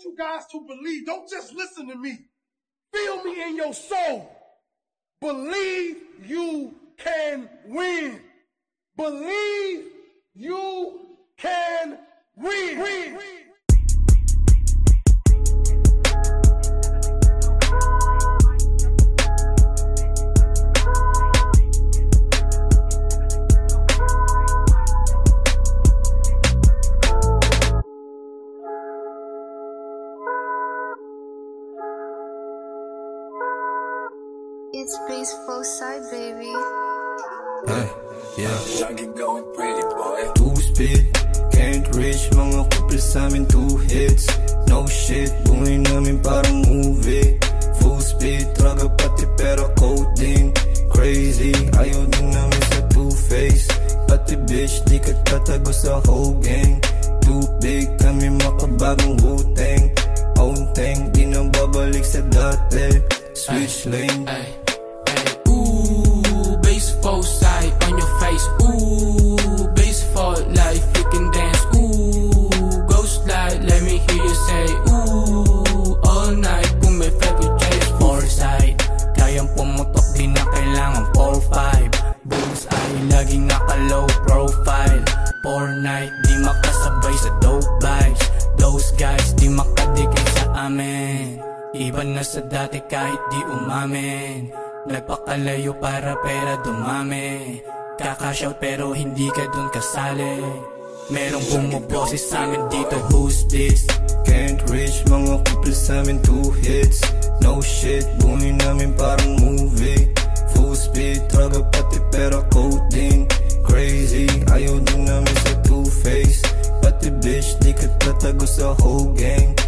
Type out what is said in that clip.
you guys to believe. Don't just listen to me. Feel me in your soul. Believe you can win. Believe you can win. It's peaceful side, baby. Hey, yeah. Lagi going pretty, boy. Two speed, can't reach. Mga couple sa amin, 2 hits. No shit, buhay namin parang movie. Full speed, traga pati pera codeine. Crazy, ayaw din namin sa two-face. Pati bitch, di ka tatago sa whole gang. Too big, kami makabagong Wu-Tang. Own thing, di na babalik sa dati. Switch lane. Ooh, baseball side on your face. Ooh, baseball life, you can dance. Ooh, go slide, let me hear you say. Ooh, all night, kung may favorite chase. Foresight, kayang pumutok, di na kailangan 4-5. Bullseye, laging naka-low profile. 4 night, di makasabay sa dope vibes. Those guys, di makadikit sa amin. Iba na sa dati kahit di umamin. Nagpakalayo para pera dumami. Kakashout pero hindi ka dun kasali. Merong bumuboses sa amin dito, who's this? Can't reach, mga couple sa amin, 2 hits. No shit, buhay namin parang movie. Full speed, traga pati pera codeine. Crazy, ayaw din namin sa two-face. Pati bitch, di ka tatago sa whole gang.